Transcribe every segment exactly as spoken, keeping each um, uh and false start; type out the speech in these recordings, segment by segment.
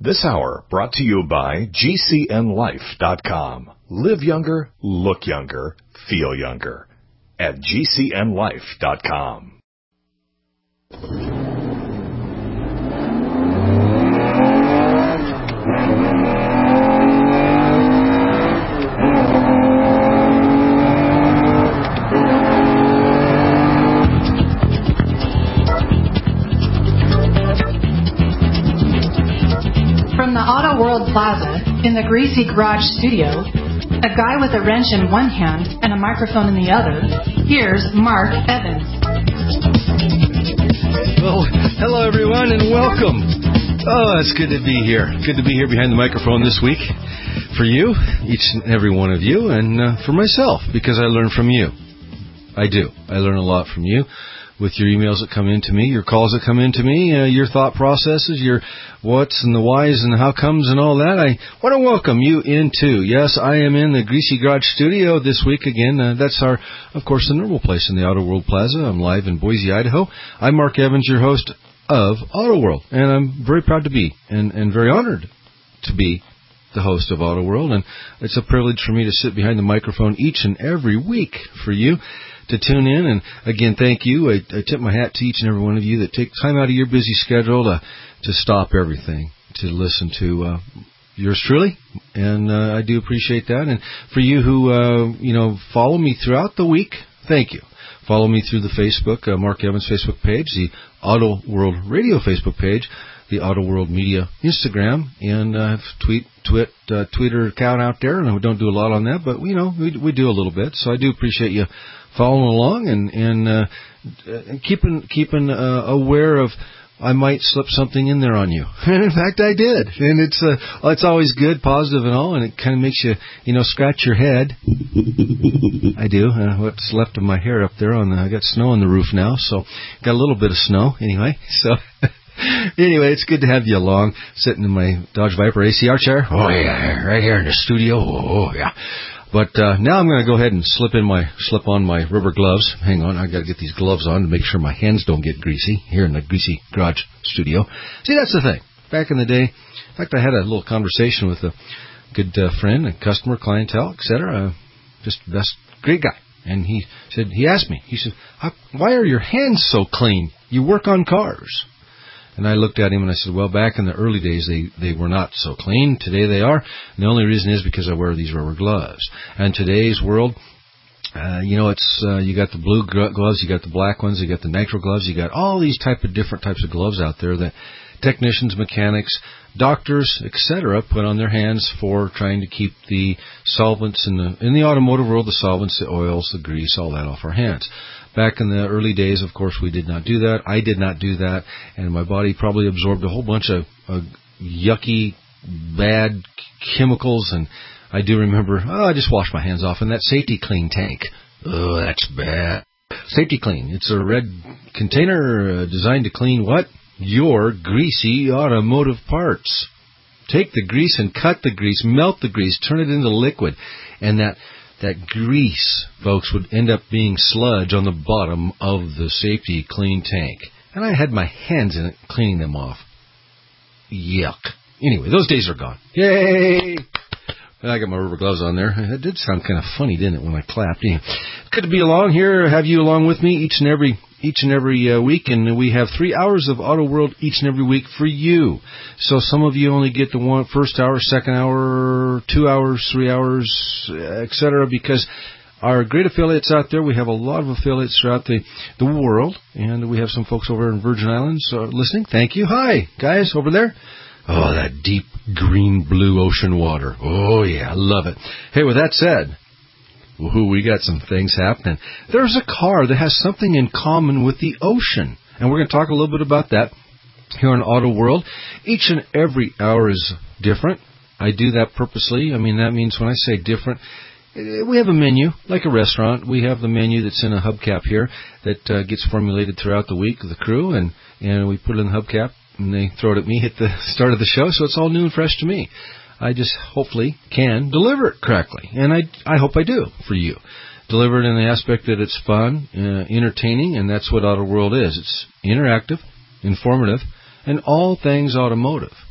This hour brought to you by G C N life dot com. Live younger, look younger, feel younger at G C N life dot com. Auto World Plaza, in the Greasy Garage studio, a guy with a wrench in one hand and a microphone in the other, here's Mark Evans. Well, hello everyone and welcome. Oh, it's good to be here. Good to be here behind the microphone this week for you, each and every one of you, and uh, for myself, because I learn from you. I do. I learn a lot from you. With your emails that come into me, your calls that come into me, uh, your thought processes, your what's and the whys and how comes and all that. I want to welcome you into, yes, I am in the Greasy Garage studio this week again. Uh, that's our, of course, the normal place in the Auto World Plaza. I'm live in Boise, Idaho. I'm Mark Evans, your host of Auto World, and I'm very proud to be and, and very honored to be the host of Auto World. And it's a privilege for me to sit behind the microphone each and every week for you to tune in. And again, thank you. I, I tip my hat to each and every one of you that take time out of your busy schedule to, to stop everything to listen to uh, yours truly. And uh, I do appreciate that. And for you who, uh, you know, follow me throughout the week, thank you. Follow me through the Facebook, uh, Mark Evans Facebook page, the Auto World Radio Facebook page, the Auto World Media Instagram, and uh, tweet, twit, uh, Twitter account out there. And we don't do a lot on that, but, you know, we, we do a little bit. So I do appreciate you following along and, and uh, keeping keeping uh, aware of I might slip something in there on you. And in fact, I did. And it's uh, it's always good, positive and all, and it kind of makes you, you know, scratch your head. I do. Uh, what's left of my hair up there on the, I got snow on the roof now, so got a little bit of snow anyway. So anyway, it's good to have you along, sitting in my Dodge Viper A C R chair. Oh yeah, right here in the studio. Oh yeah. But uh, now I'm going to go ahead and slip in my slip on my rubber gloves. Hang on, I got to get these gloves on to make sure my hands don't get greasy here in the Greasy Garage studio. See, that's the thing. Back in the day, in fact, I had a little conversation with a good uh, friend, a customer, clientele, et cetera. Uh, just best, great guy. And he said, he asked me, he said, "Why are your hands so clean? You work on cars." And I looked at him and I said, well, back in the early days, they, they were not so clean. Today they are. And the only reason is because I wear these rubber gloves. And today's world, uh, you know, it's, uh, you got the blue gloves, you got the black ones, you got the nitro gloves, you got all these type of different types of gloves out there that technicians, mechanics, doctors, et cetera, put on their hands for trying to keep the solvents in the, in the automotive world, the solvents, the oils, the grease, all that off our hands. Back in the early days, of course, we did not do that. I did not do that, and my body probably absorbed a whole bunch of uh, yucky, bad chemicals, and I do remember, oh, I just washed my hands off in that Safety Clean tank. Oh, that's bad. Safety Clean. It's a red container uh, designed to clean what? Your greasy automotive parts. Take the grease and cut the grease, melt the grease, turn it into liquid, and that That grease, folks, would end up being sludge on the bottom of the Safety Clean tank. And I had my hands in it cleaning them off. Yuck. Anyway, those days are gone. Yay! And I got my rubber gloves on there. It did sound kind of funny, didn't it, when I clapped? Yeah. Good to be along here, have you along with me each and every each and every uh, week, and we have three hours of Auto World each and every week for you. So some of you only get the one first hour, second hour, two hours, three hours, et cetera, because our great affiliates out there, we have a lot of affiliates throughout the, the world, and we have some folks over in Virgin Islands uh, listening. Thank you. Hi, guys, over there. Oh, that deep green blue ocean water. Oh, yeah, I love it. Hey, with that said, woohoo, we got some things happening. There's a car that has something in common with the ocean, and we're going to talk a little bit about that here on Auto World. Each and every hour is different. I do that purposely. I mean, that means when I say different, we have a menu, like a restaurant. We have the menu that's in a hubcap here that uh, gets formulated throughout the week with the crew, and, and we put it in the hubcap, and they throw it at me at the start of the show, so it's all new and fresh to me. I just hopefully can deliver it correctly, and I, I hope I do for you. Deliver it in the aspect that it's fun, uh, entertaining, and that's what Auto World is. It's interactive, informative, and all things automotive.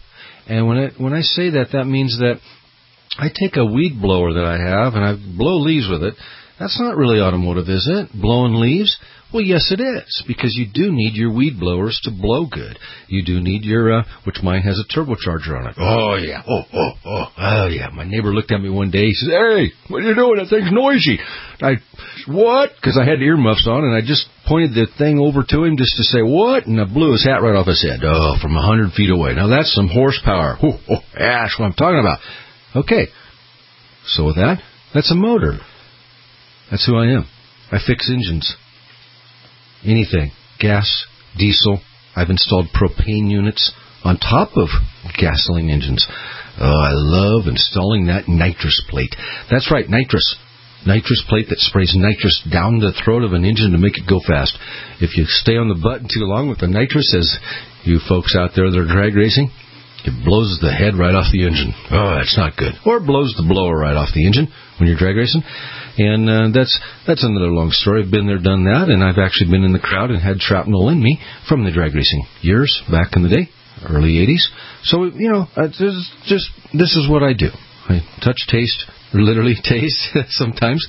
And when it, when I say that, that means that I take a weed blower that I have and I blow leaves with it. That's not really automotive, is it? Blowing leaves? Well, yes, it is, because you do need your weed blowers to blow good. You do need your, uh, which mine has a turbocharger on it. Oh, yeah. Oh, oh, oh, oh, yeah. My neighbor looked at me one day. He says, "Hey, what are you doing? That thing's noisy." I, what? Because I had earmuffs on, and I just pointed the thing over to him just to say, what? And I blew his hat right off his head. Oh, from a hundred feet away. Now, that's some horsepower. Oh, oh, yeah, that's what I'm talking about. Okay. So with that, that's a motor. That's who I am. I fix engines. Anything. Gas, diesel. I've installed propane units on top of gasoline engines. Oh, I love installing that nitrous plate. That's right, nitrous. Nitrous plate that sprays nitrous down the throat of an engine to make it go fast. If you stay on the button too long with the nitrous, as you folks out there that are drag racing, it blows the head right off the engine. Oh, that's not good. Or it blows the blower right off the engine when you're drag racing. And uh, that's that's another long story. I've been there, done that, and I've actually been in the crowd and had shrapnel in me from the drag racing years back in the day, early eighties. So, you know, uh, this, just this is what I do. I touch, taste, or literally taste sometimes,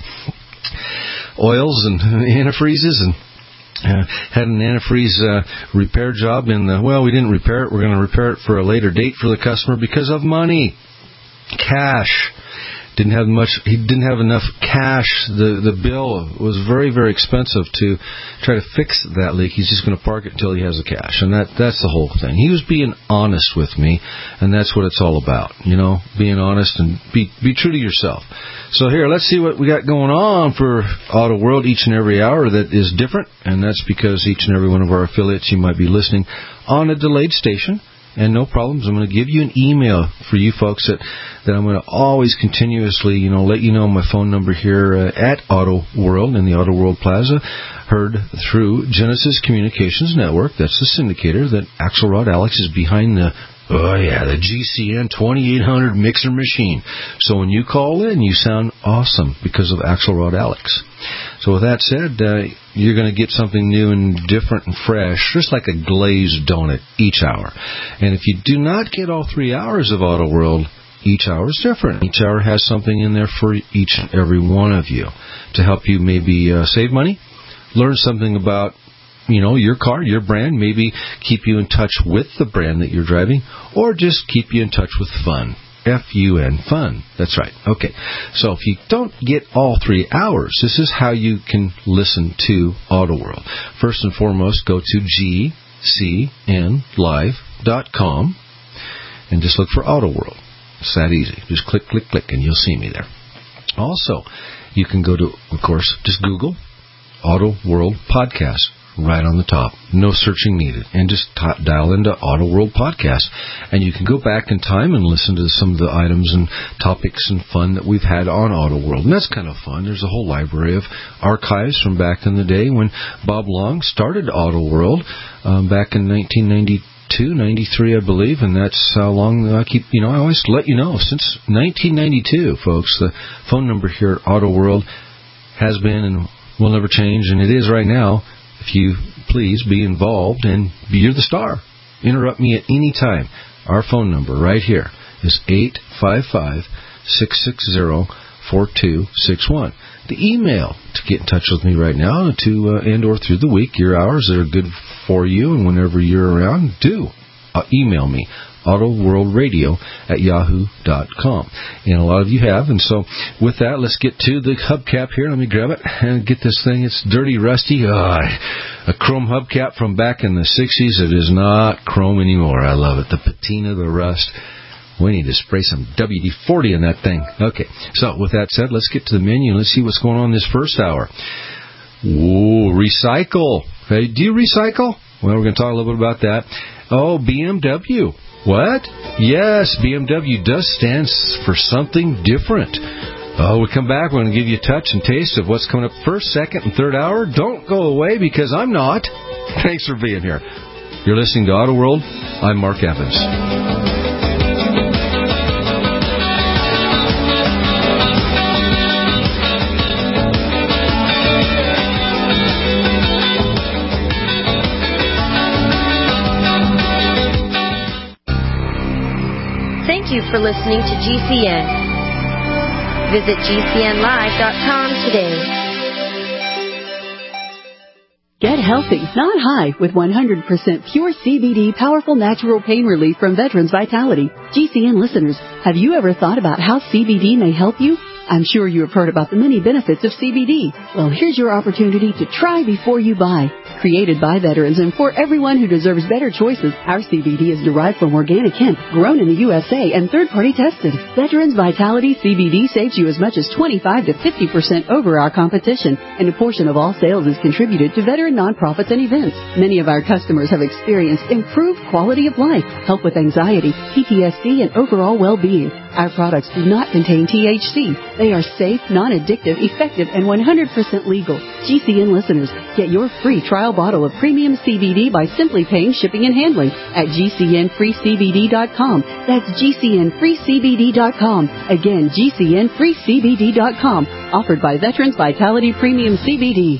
oils and antifreezes, and Uh, had an antifreeze uh, repair job in the, well, we didn't repair it. We're going to repair it for a later date for the customer because of money. Cash. Didn't have much, he didn't have enough cash. The the bill was very, very expensive to try to fix that leak. He's just going to park it until he has the cash. And that that's the whole thing. He was being honest with me, and that's what it's all about. You know, being honest and be be true to yourself. So here, let's see what we got going on for Auto World each and every hour that is different, and that's because each and every one of our affiliates, you might be listening on a delayed station. And no problems. I'm going to give you an email for you folks that, that I'm going to always continuously, you know, let you know my phone number here uh, at Auto World in the Auto World Plaza, heard through Genesis Communications Network. That's the syndicator that Axelrod Alex is behind the, oh yeah, the G C N twenty-eight hundred mixer machine. So when you call in, you sound awesome because of Axelrod Alex. So with that said, uh, you're going to get something new and different and fresh, just like a glazed donut each hour. And if you do not get all three hours of Auto World, each hour is different. Each hour has something in there for each and every one of you to help you maybe uh, save money, learn something about, you know, your car, your brand, maybe keep you in touch with the brand that you're driving, or just keep you in touch with fun. F U N, fun. That's right. Okay. So if you don't get all three hours, this is how you can listen to Auto World. First and foremost, go to G C N live dot com and just look for Auto World. It's that easy. Just click, click, click, and you'll see me there. Also, you can go to, of course, just Google Auto World Podcast. Right on the top. No searching needed. And just t- dial into Auto World Podcast. And you can go back in time and listen to some of the items and topics and fun that we've had on Auto World. And that's kind of fun. There's a whole library of archives from back in the day when Bob Long started Auto World um, back in nineteen ninety-two, ninety-three, I believe. And that's how long I keep, you know, I always let you know. Since nineteen ninety-two, folks, the phone number here at Auto World has been and will never change. And it is right now. If you please be involved and you're the star. Interrupt me at any time. Our phone number right here is eight five five, six six zero, four two six one. The email to get in touch with me right now to uh, and or through the week, your hours that are good for you and whenever you're around, do uh, email me. autoworldradio at yahoo dot com. And a lot of you have. And so with that, let's get to the hubcap here. Let me grab it and get this thing. It's dirty, rusty. Oh, a chrome hubcap from back in the sixties. It is not chrome anymore. I love it. The patina, the rust. We need to spray some W D forty in that thing. Okay. So with that said, let's get to the menu and let's see what's going on this first hour. Ooh, recycle. Hey, do you recycle? Well, we're going to talk a little bit about that. Oh, B M W. What? Yes, B M W does stand for something different. Oh, we come back, we're going to give you a touch and taste of what's coming up first, second, and third hour. Don't go away because I'm not. Thanks for being here. You're listening to Auto World. I'm Mark Evans. Thank you for listening to G C N. Visit G C N live dot com today. Get healthy, not high, with one hundred percent pure C B D powerful natural pain relief from Veterans Vitality. G C N listeners, have you ever thought about how C B D may help you? I'm sure you have heard about the many benefits of C B D. Well, here's your opportunity to try before you buy. Created by veterans and for everyone who deserves better choices, our C B D is derived from organic hemp, grown in the U S A and third-party tested. Veterans Vitality C B D saves you as much as twenty-five to fifty percent over our competition, and a portion of all sales is contributed to veteran nonprofits and events. Many of our customers have experienced improved quality of life, help with anxiety, P T S D, and overall well-being. Our products do not contain T H C. They are safe, non-addictive, effective, and one hundred percent legal. G C N listeners, get your free trial bottle of premium C B D by simply paying shipping and handling at G C N free C B D dot com. That's G C N free C B D dot com. Again, G C N free C B D dot com. Offered by Veterans Vitality Premium C B D.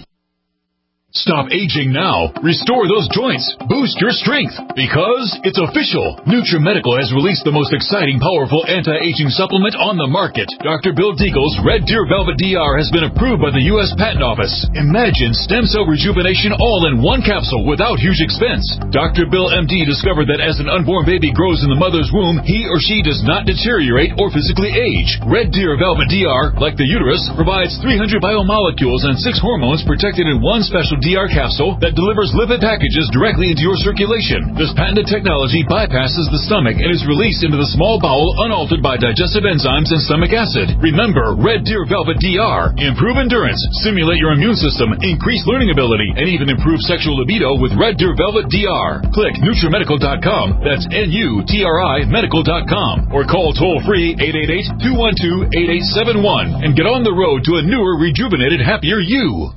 Stop aging now. Restore those joints. Boost your strength. Because it's official. NutriMedical has released the most exciting, powerful anti-aging supplement on the market. Doctor Bill Deagle's Red Deer Velvet D R has been approved by the U S Patent Office. Imagine stem cell rejuvenation all in one capsule without huge expense. Doctor Bill M D discovered that as an unborn baby grows in the mother's womb, he or she does not deteriorate or physically age. Red Deer Velvet D R, like the uterus, provides three hundred biomolecules and six hormones protected in one special D R capsule that delivers lipid packages directly into your circulation. This patented technology bypasses the stomach and is released into the small bowel unaltered by digestive enzymes and stomach acid. Remember, Red Deer Velvet D R. Improve endurance, stimulate your immune system, increase learning ability, and even improve sexual libido with Red Deer Velvet D R. Click NutriMedical dot com. That's N U T R I Medical dot com. Or call toll-free eight eight eight, two one two, eight eight seven one and get on the road to a newer, rejuvenated, happier you.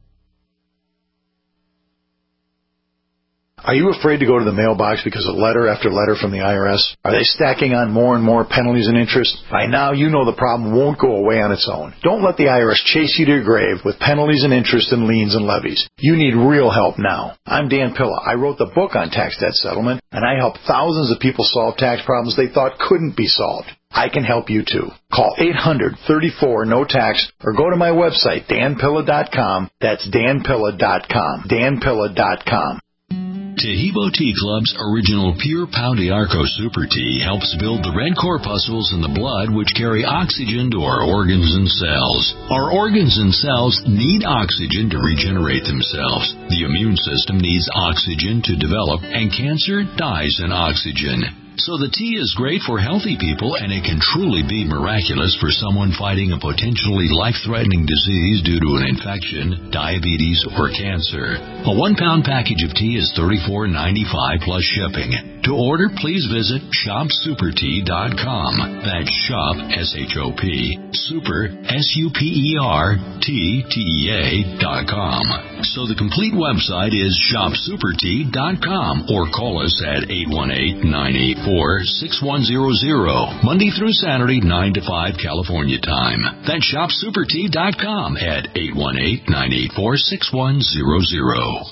Are you afraid to go to the mailbox because of letter after letter from the I R S? Are they stacking on more and more penalties and interest? By now, you know the problem won't go away on its own. Don't let the I R S chase you to your grave with penalties and interest and liens and levies. You need real help now. I'm Dan Pilla. I wrote the book on tax debt settlement, and I help thousands of people solve tax problems they thought couldn't be solved. I can help you too. Call eight hundred, thirty-four, no tax or go to my website, Dan Pilla dot com. That's Dan Pilla dot com. Dan Pilla dot com. Tahibo Tea Club's original Pure Pau d'Arco Super Tea helps build the red corpuscles in the blood which carry oxygen to our organs and cells. Our organs and cells need oxygen to regenerate themselves. The immune system needs oxygen to develop, and cancer dies in oxygen. So the tea is great for healthy people, and it can truly be miraculous for someone fighting a potentially life-threatening disease due to an infection, diabetes, or cancer. A one-pound package of tea is thirty-four ninety-five plus shipping. To order, please visit shop super tea dot com. That's shop, S H O P, super, S U P E R, T, T E A dot com. So the complete website is shop super tea dot com, or call us at eight one eight, nine eight four, six one zero zero, Monday through Saturday, nine to five California time. That's shop super tea dot com at eight one eight, nine eight four, six one zero zero.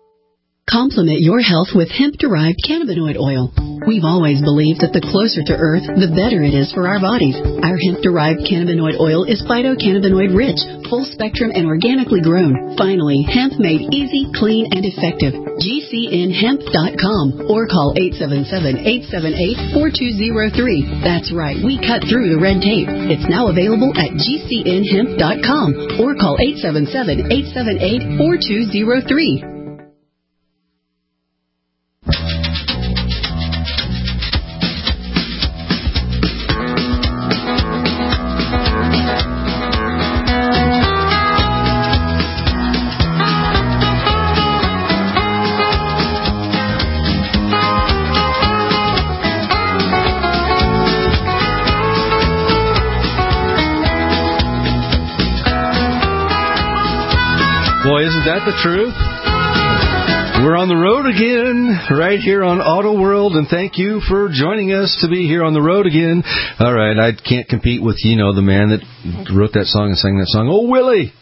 Complement your health with hemp-derived cannabinoid oil. We've always believed that the closer to Earth, the better it is for our bodies. Our hemp-derived cannabinoid oil is phytocannabinoid rich, full spectrum, and organically grown. Finally, hemp made easy, clean, and effective. G C N hemp dot com or call eight seven seven, eight seven eight, four two zero three. That's right, we cut through the red tape. It's now available at G C N hemp dot com or call eight seven seven, eight seven eight, four two zero three. Boy, isn't that the truth? We're on the road again, right here on Auto World, and thank you for joining us to be here on the road again. All right, I can't compete with, you know, the man that wrote that song and sang that song. Oh, Willie!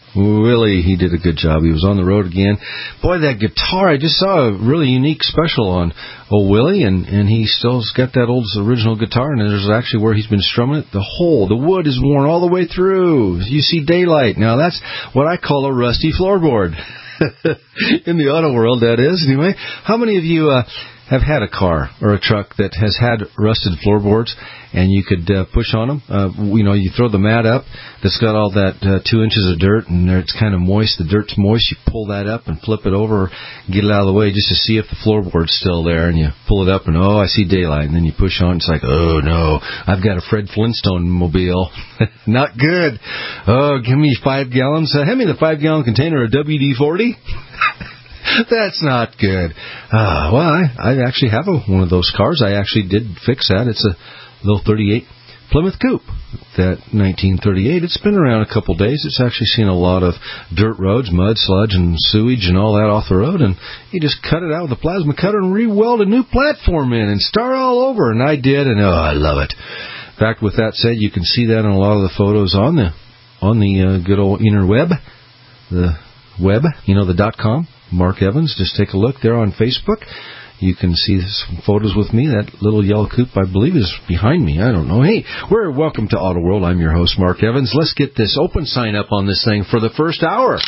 Willie, he did a good job. He was on the road again. Boy, that guitar, I just saw a really unique special on old Willie, and, and he still's got that old original guitar, and there's actually where he's been strumming it. The hole, the wood is worn all the way through. You see daylight. Now, that's what I call a rusty floorboard. In the auto world, that is. Anyway, how many of you uh, have had a car or a truck that has had rusted floorboards, and you could uh, push on them? Uh, you know, you throw the mat up that's got all that uh, two inches of dirt, and it's kind of moist. The dirt's moist. You pull that up and flip it over, get it out of the way just to see if the floorboard's still there, and you pull it up, and oh, I see daylight. And then you push on, it's like, oh, no, I've got a Fred Flintstone mobile. Not good. Oh, give me five gallons. Uh, hand me the five-gallon container of W D forty. That's not good. Uh, well, I, I actually have a, one of those cars. I actually did fix that. It's a little thirty-eight Plymouth Coupe. That nineteen thirty-eight. It's been around a couple days. It's actually seen a lot of dirt roads, mud, sludge, and sewage and all that off the road. And you just cut it out with a plasma cutter and re-weld a new platform in and start all over. And I did, and oh, I love it. In fact, with that said, you can see that in a lot of the photos on the on the uh, good old interweb, the web, you know, the dot com. Mark Evans, just take a look there on Facebook. You can see some photos with me. That little yellow coupe, I believe, is behind me. I don't know. Hey, we're welcome to Auto World. I'm your host, Mark Evans. Let's get this open sign up on this thing for the first hour.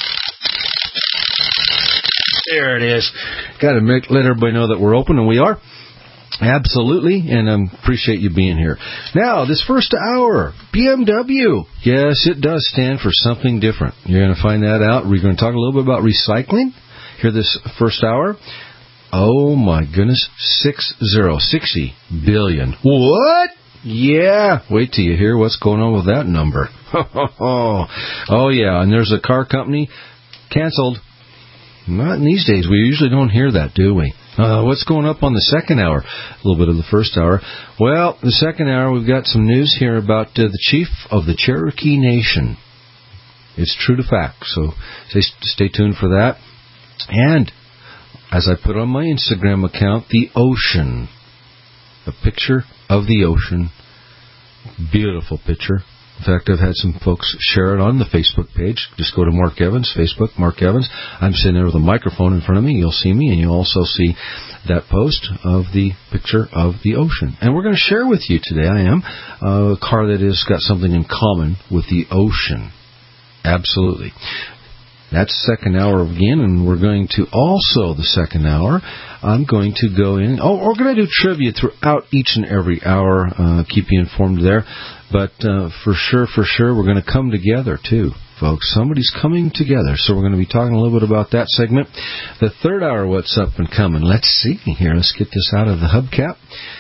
There it is. Got to make let everybody know that we're open, and we are. Absolutely, and I um, appreciate you being here. Now, this first hour, B M W. Yes, it does stand for something different. You're going to find that out. We're going to talk a little bit about recycling here this first hour. Oh, my goodness, six zero, sixty billion. What? Yeah, wait till you hear what's going on with that number. Oh, yeah, and there's a car company canceled. Not in these days. We usually don't hear that, do we? Uh, what's going up on the second hour? A little bit of the first hour. Well, the second hour, we've got some news here about uh, the chief of the Cherokee Nation. It's true to fact, so stay, stay tuned for that. And, as I put on my Instagram account, the ocean. A picture of the ocean. Beautiful picture. In fact, I've had some folks share it on the Facebook page. Just go to Mark Evans, Facebook, Mark Evans. I'm sitting there with a microphone in front of me. You'll see me, and you'll also see that post of the picture of the ocean. And we're going to share with you today, I am, a car that has got something in common with the ocean. Absolutely. That's second hour again, and we're going to also, the second hour, I'm going to go in. Oh, we're going to do trivia throughout each and every hour. Uh, keep you informed there. But uh, for sure, for sure, we're going to come together, too, folks. Somebody's coming together. So we're going to be talking a little bit about that segment. The third hour, what's up and coming? Let's see here. Let's get this out of the hubcap.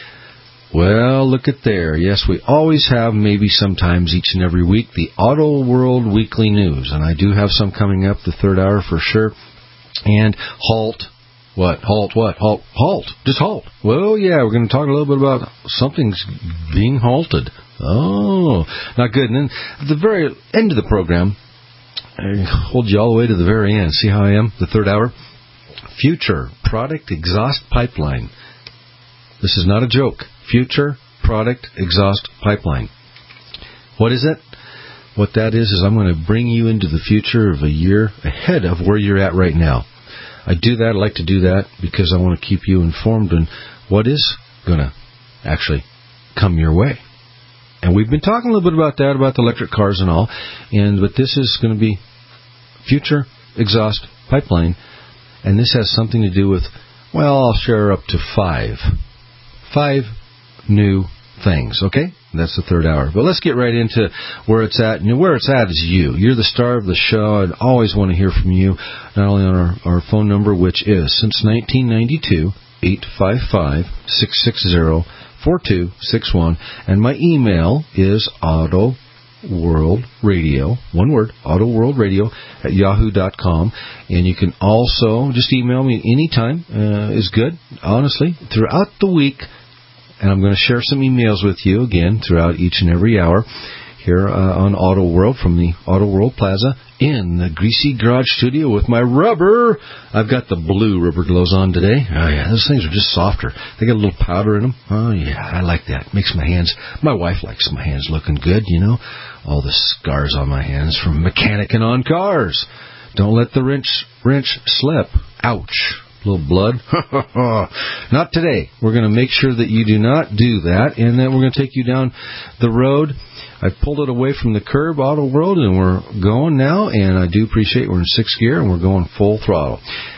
Well, look at there. Yes, we always have, maybe sometimes each and every week, the Auto World Weekly News. And I do have some coming up the third hour for sure. And halt. What? Halt what? Halt. Halt. Just halt. Well, yeah, we're going to talk a little bit about something's being halted. Oh, not good. And then at the very end of the program, I hold you all the way to the very end. See how I am? The third hour. Future Product Exhaust Pipeline. This is not a joke. Future Product Exhaust Pipeline. What is it? What that is, is I'm going to bring you into the future of a year ahead of where you're at right now. I do that, I like to do that, because I want to keep you informed on what is going to actually come your way. And we've been talking a little bit about that, about the electric cars and all, and but this is going to be Future Exhaust Pipeline, and this has something to do with, well, I'll share up to five. Five new things, okay? That's the third hour. But let's get right into where it's at. And where it's at is you. You're the star of the show. I'd always want to hear from you, not only on our, our phone number, which is, since nineteen ninety-two, eight five five, six six zero, four two six one. And my email is Auto World Radio, one word, Auto World Radio at yahoo dot com. And you can also just email me anytime, uh, is good, honestly, throughout the week. And I'm going to share some emails with you, again, throughout each and every hour. here uh, on Auto World from the Auto World Plaza in the Greasy Garage Studio with my rubber. I've got the blue rubber gloves on today. Oh, yeah, those things are just softer. They got a little powder in them. Oh, yeah, I like that. Makes my hands, my wife likes my hands looking good, you know. All the scars on my hands from mechanicking on cars. Don't let the wrench, wrench slip. Ouch. A little blood. Not today. We're going to make sure that you do not do that, and then we're going to take you down the road. I pulled it away from the curb, Auto World, and we're going now, and I do appreciate we're in sixth gear, and we're going full throttle.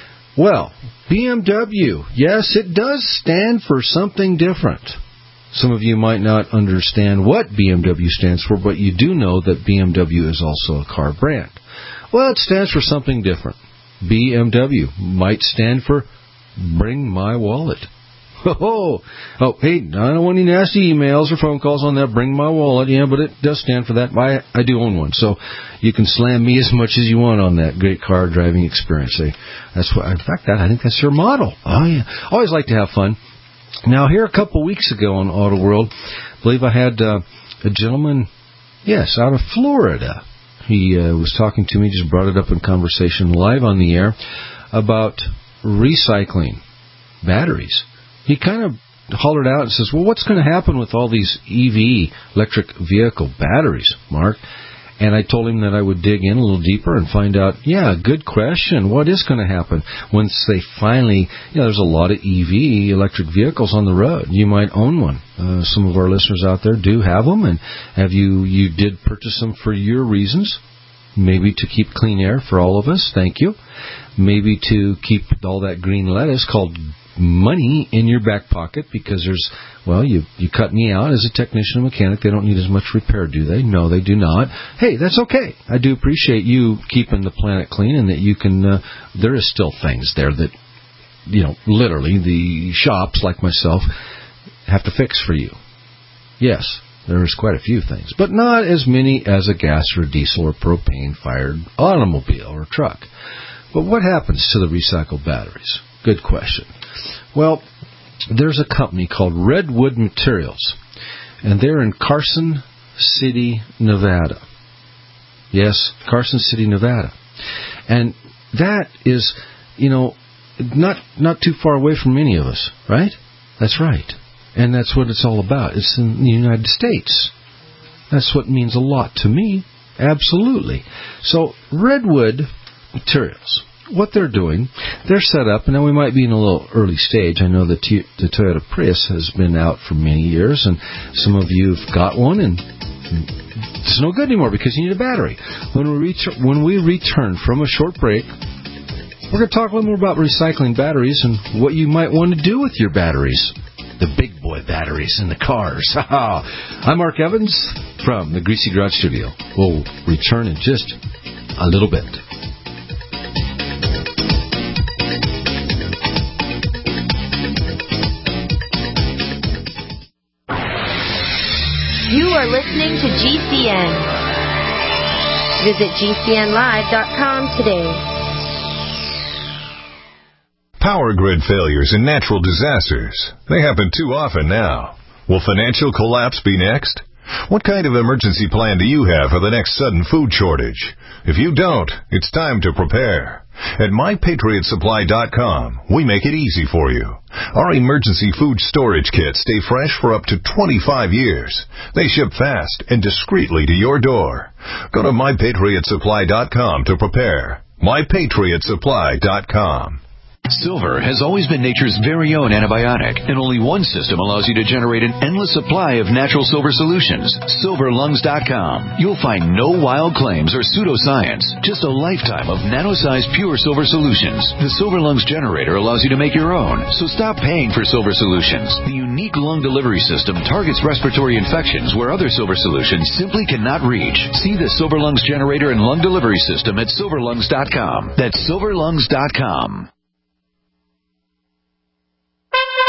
Well, B M W, yes, it does stand for something different. Some of you might not understand what B M W stands for, but you do know that B M W is also a car brand. Well, it stands for something different. B M W might stand for Bring My Wallet. Oh, oh, hey, I don't want any nasty emails or phone calls on that. Bring My Wallet, yeah, but it does stand for that. I, I do own one, so you can slam me as much as you want on that great car driving experience. That's what, in fact, that I think that's your motto. Oh yeah, always like to have fun. Now, here a couple weeks ago on Auto World, I believe I had uh, a gentleman, yes, out of Florida. He uh, was talking to me, just brought it up in conversation live on the air about recycling batteries. He kind of hollered out and says, well, what's going to happen with all these E V, electric vehicle batteries, Mark? And I told him that I would dig in a little deeper and find out, yeah, good question. What is going to happen once they finally, you know, there's a lot of E V, electric vehicles on the road. You might own one. Uh, some of our listeners out there do have them. And have you, you did purchase them for your reasons? Maybe to keep clean air for all of us. Thank you. Maybe to keep all that green lettuce called money in your back pocket because there's, well, you you cut me out as a technician and mechanic. They don't need as much repair, do they? No, they do not. Hey, that's okay. I do appreciate you keeping the planet clean and that you can, uh, there is still things there that, you know, literally the shops like myself have to fix for you. Yes, there's quite a few things, but not as many as a gas or diesel or propane-fired automobile or truck. But what happens to the recycled batteries? Good question. Well, there's a company called Redwood Materials, and they're in Carson City, Nevada. Yes, Carson City, Nevada. And that is, you know, not not too far away from any of us, right? That's right. And that's what it's all about. It's in the United States. That's what means a lot to me. Absolutely. So, Redwood Materials, what they're doing, they're set up, and now we might be in a little early stage. I know the, T- the Toyota Prius has been out for many years, and some of you have got one, and it's no good anymore because you need a battery. When we, ret- when we return from a short break, we're going to talk a little more about recycling batteries and what you might want to do with your batteries. The big boy batteries in the cars. I'm Mark Evans from the Greasy Garage Studio. We'll return in just a little bit. You are listening to G C N. Visit G C N live dot com today. Power grid failures and natural disasters. They happen too often now. Will financial collapse be next? What kind of emergency plan do you have for the next sudden food shortage? If you don't, it's time to prepare. At my patriot supply dot com, we make it easy for you. Our emergency food storage kits stay fresh for up to twenty-five years. They ship fast and discreetly to your door. Go to my patriot supply dot com to prepare. my patriot supply dot com. Silver has always been nature's very own antibiotic, and only one system allows you to generate an endless supply of natural silver solutions. silver lungs dot com. You'll find no wild claims or pseudoscience, just a lifetime of nano-sized pure silver solutions. The Silver Lungs generator allows you to make your own, so stop paying for silver solutions. The unique lung delivery system targets respiratory infections where other silver solutions simply cannot reach. See the Silver Lungs generator and lung delivery system at silver lungs dot com. That's silver lungs dot com.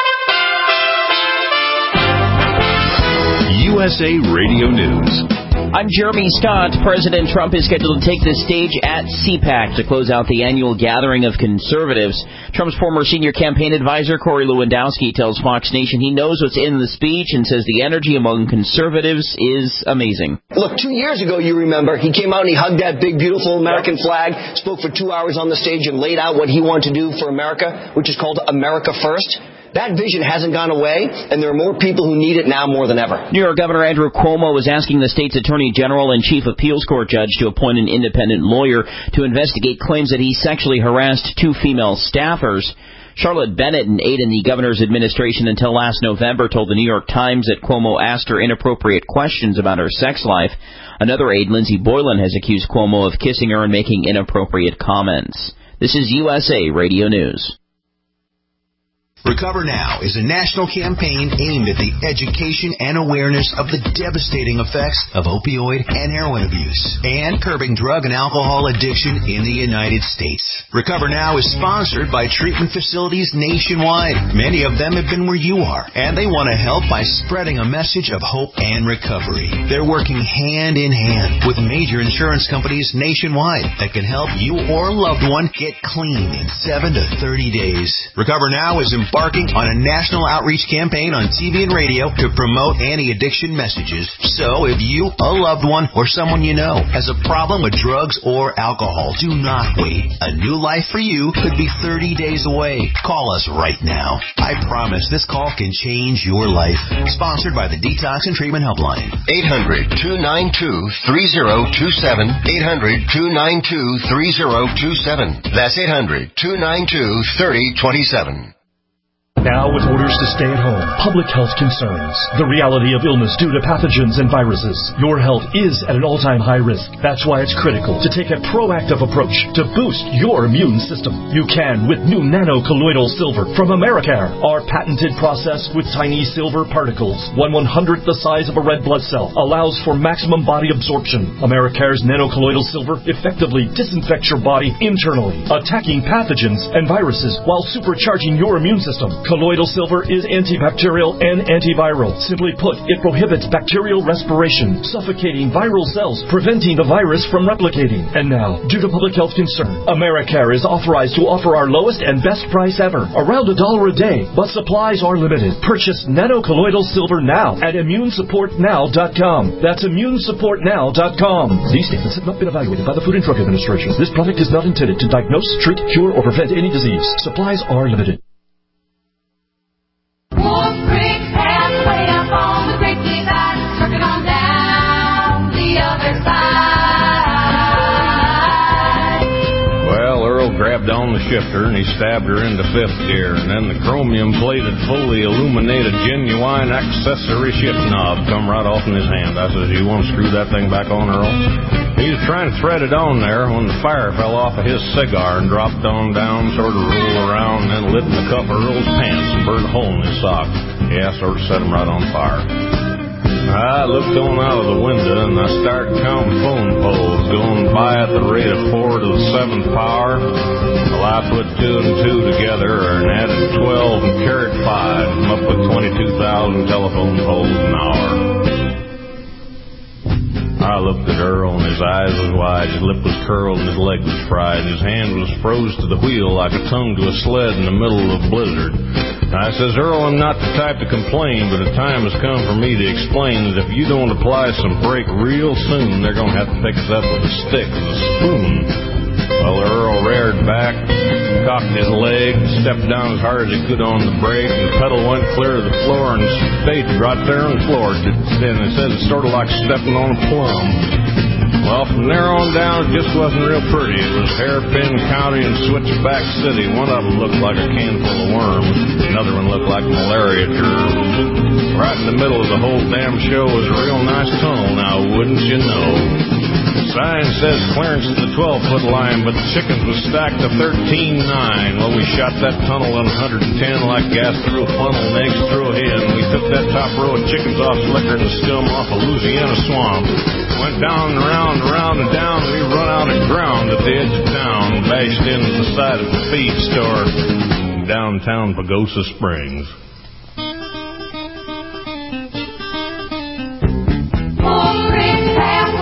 U S A Radio News. I'm Jeremy Scott. President Trump is scheduled to take the stage at CPAC to close out the annual gathering of conservatives. Trump's former senior campaign advisor, Corey Lewandowski, tells Fox Nation he knows what's in the speech and says the energy among conservatives is amazing. Look, two years ago, you remember, he came out and he hugged that big, beautiful American flag, spoke for two hours on the stage and laid out what he wanted to do for America, which is called America First. That vision hasn't gone away, and there are more people who need it now more than ever. New York Governor Andrew Cuomo is asking the state's Attorney General and Chief Appeals Court judge to appoint an independent lawyer to investigate claims that he sexually harassed two female staffers. Charlotte Bennett, an aide in the governor's administration until last November, told the New York Times that Cuomo asked her inappropriate questions about her sex life. Another aide, Lindsey Boylan, has accused Cuomo of kissing her and making inappropriate comments. This is U S A Radio News. Recover Now is a national campaign aimed at the education and awareness of the devastating effects of opioid and heroin abuse and curbing drug and alcohol addiction in the United States. Recover Now is sponsored by treatment facilities nationwide. Many of them have been where you are, and they want to help by spreading a message of hope and recovery. They're working hand in hand with major insurance companies nationwide that can help you or a loved one get clean in seven to thirty days. Recover Now is important embarking on a national outreach campaign on T V and radio to promote anti-addiction messages. So if you, a loved one, or someone you know has a problem with drugs or alcohol, do not wait. A new life for you could be thirty days away. Call us right now. I promise this call can change your life. Sponsored by the Detox and Treatment Helpline. eight hundred, two nine two, three zero two seven. eight hundred, two nine two, three zero two seven. That's eight hundred, two nine two, three zero two seven. Now with orders to stay at home, public health concerns, the reality of illness due to pathogens and viruses, your health is at an all-time high risk. That's why it's critical to take a proactive approach to boost your immune system. You can with new nano-colloidal silver from Americare. Our patented process with tiny silver particles, one one-hundredth the size of a red blood cell, allows for maximum body absorption. Americare's nano-colloidal silver effectively disinfects your body internally, attacking pathogens and viruses while supercharging your immune system. Colloidal silver is antibacterial and antiviral. Simply put, it prohibits bacterial respiration, suffocating viral cells, preventing the virus from replicating. And now, due to public health concern, Americare is authorized to offer our lowest and best price ever, around a dollar a day, but supplies are limited. Purchase nano-colloidal silver now at immune support now dot com. That's immune support now dot com. These statements have not been evaluated by the Food and Drug Administration. This product is not intended to diagnose, treat, cure, or prevent any disease. Supplies are limited. Wolf Creek pathway up on the creek side, trucking on down the other side. Well, Earl grabbed on the shifter and he stabbed her into fifth gear, and then the chromium-plated, fully illuminated, genuine accessory shift knob come right off in his hand. I says, "You want to screw that thing back on, Earl?" He was trying to thread it on there when the fire fell off of his cigar and dropped on down, sort of rolled around, and then lit in the cuff of Earl's pants and burned a hole in his sock. Yeah, sort of set him right on fire. I looked on out of the window and I started counting phone poles going by at the rate of four to the seventh power. Well, I put two and two together and added twelve and carried five. I'm up with twenty-two thousand telephone poles an hour. I looked at Earl and his eyes was wide, his lip was curled and his leg was fried, and his hand was froze to the wheel like a tongue to a sled in the middle of a blizzard. I says, "Earl, I'm not the type to complain, but the time has come for me to explain that if you don't apply some brake real soon, they're going to have to pick us up with a stick and a spoon." Well, Earl reared back, cocked his leg, stepped down as hard as he could on the brake, and the pedal went clear of the floor and stayed right there on the floor. Then it said it's sort of like stepping on a plum. Well, from there on down, it just wasn't real pretty. It was Hairpin County and Switchback City. One of them looked like a can full of worms. Another one looked like malaria germs. Right in the middle of the whole damn show was a real nice tunnel, now wouldn't you know? Sign says clearance to the twelve-foot line, but the chickens was stacked to thirteen nine. Well, we shot that tunnel at one hundred ten like gas through a funnel and eggs through a hen. We took that top row of chickens off slicker and the scum off a Louisiana swamp. Went down and around and around and down, and we run out of ground at the edge of town, bashed into the side of the feed store in downtown Pagosa Springs. Wolf Creek pathway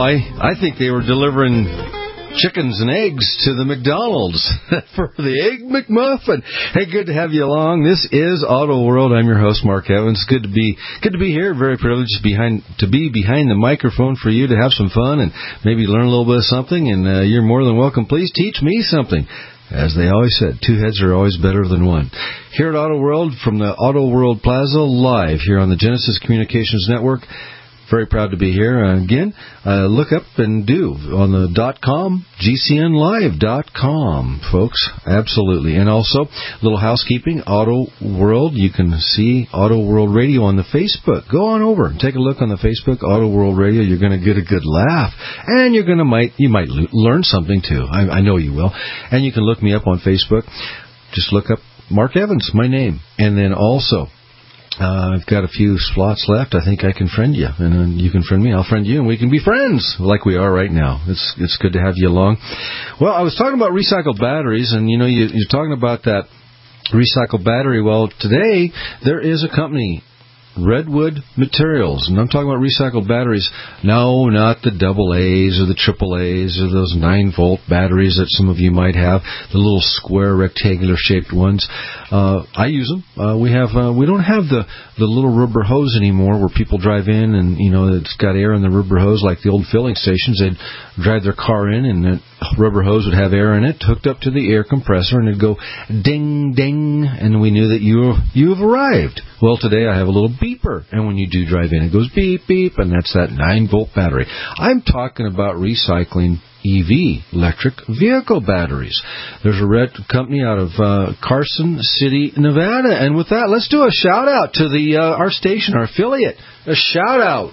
I, I think they were delivering chickens and eggs to the McDonald's for the Egg McMuffin. Hey, good to have you along. This is Auto World. I'm your host, Mark Evans. Good to be good to be here. Very privileged behind to be behind the microphone for you to have some fun and maybe learn a little bit of something. And uh, you're more than welcome. Please teach me something. As they always said, two heads are always better than one. Here at Auto World, from the Auto World Plaza, live here on the Genesis Communications Network. Very proud to be here. Uh, again, uh, look up and do on the .com, G C N live dot com, folks. Absolutely. And also, a little housekeeping, Auto World. You can see Auto World Radio on the Facebook. Go on over and take a look on the Facebook, Auto World Radio. You're going to get a good laugh. And you're going to might you might learn something, too. I, I know you will. And you can look me up on Facebook. Just look up Mark Evans, my name. And then also, Uh, I've got a few slots left. I think I can friend you, and then you can friend me. I'll friend you, and we can be friends like we are right now. It's it's good to have you along. Well, I was talking about recycled batteries, and you know you, you're talking about that recycled battery. Well, today there is a company, Redwood Materials, and I'm talking about recycled batteries. No, not the double A's or the triple A's or those nine volt batteries that some of you might have, the little square rectangular shaped ones. Uh, I use them. Uh, we have, uh, we don't have the, the little rubber hose anymore where people drive in and, you know, it's got air in the rubber hose like the old filling stations. They'd drive their car in and the rubber hose would have air in it, hooked up to the air compressor, and it'd go ding, ding, and we knew that you, you have arrived. Well, today I have a little beeper, and when you do drive in, it goes beep, beep, and that's that nine volt battery. I'm talking about recycling E V, electric vehicle batteries. There's a red company out of uh, Carson City, Nevada, and with that, let's do a shout-out to the uh, our station, our affiliate. A shout-out